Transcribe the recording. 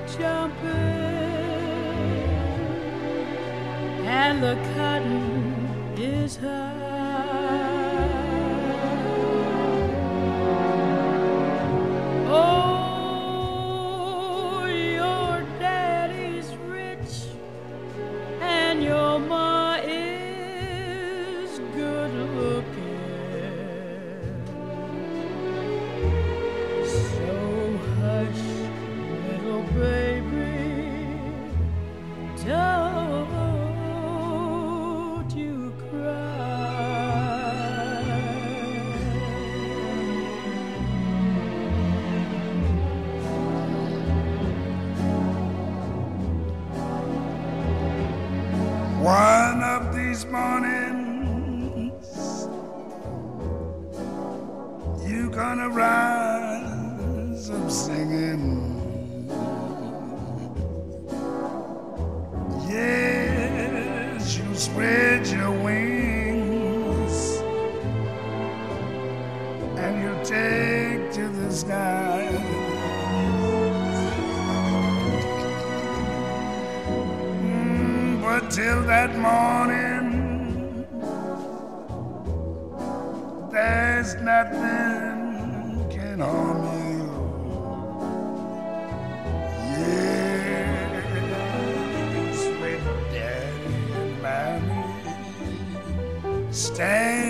jumping and the cotton is high. Oh, your daddy's rich and your ma is good looking. So hush, little baby, don't you cry. One of these mornings, you gonna rise up singing. Yes, you spread your wings and you take to the sky. But till that morning, there's nothing can harm you. Yes, with Daddy and Mommy stand